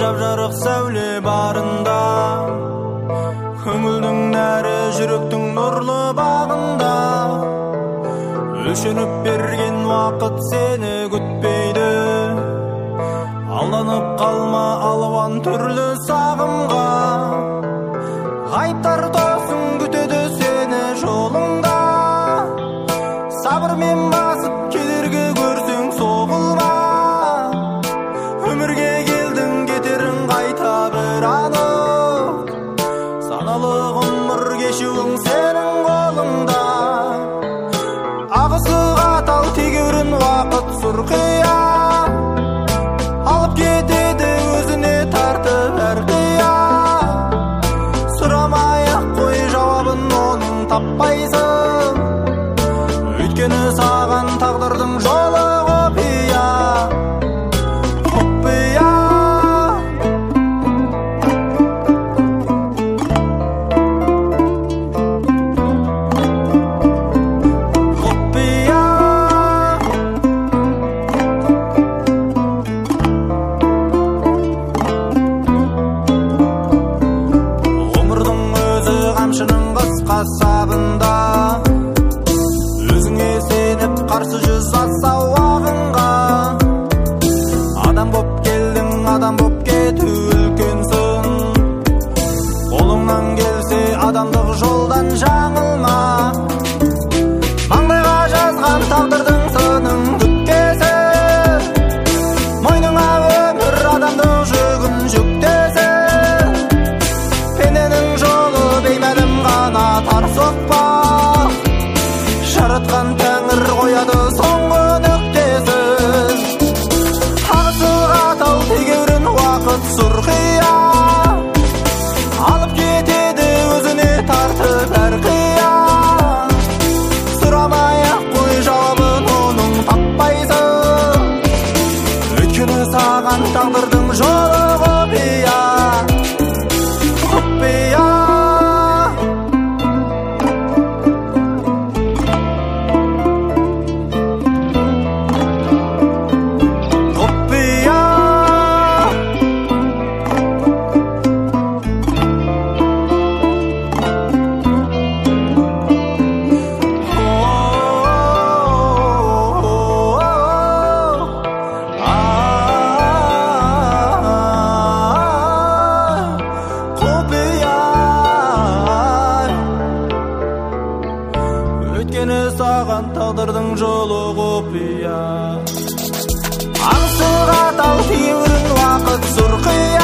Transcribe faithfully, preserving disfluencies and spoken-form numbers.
жап-жарық сәуле барында, көңілдің нәрі жүректің нұрлы бағында. Өлшеніп берген уақыт сені күтпейді, алданып қалма алуан түрлі сағымға. Ғайыптар тосын күтеді сені жолыңда, сабырмен басып кедергі көрсең соғылма. Өмірге келдің кетерің қайта бір анық, саналы ғұмыр кешуің сенің қолыңда. Ағысы қатал тегеурін уақыт сұрқия, алып кетеді өзіне тартып әрқия. Сұрамай-ақ қой жауабын оның таппайсың, өйткені саған тағдырдың жолы құпия. Құпия. Қасабында өзіңе сеніп қарсы жүз асау ағынға. Адам боп келдің, адам боп кету үлкенсің, қолыңнан келсе адамдық жолдан жаңылма. Маңдайға жазған тағдырдың сынын күткесі, мойныңа өмір адамдық жүгін жүктесі. Пененің жолы беймәлім ғана тар соқпақ, жаратқан тәңір қояды соңғы нүктесін. Ағысы қатал тегеурін уақыт сұрқия, алып кетеді өзіне тартып әрқия. Сұрамай-ақ қой жауабын оның таппайсың, өйткені саған тағдырдың жолы құпия. Құпия. Өйткені саған тағдырдың жолы құпия. Аңсы қатал тегеурін уақыт сұрқия,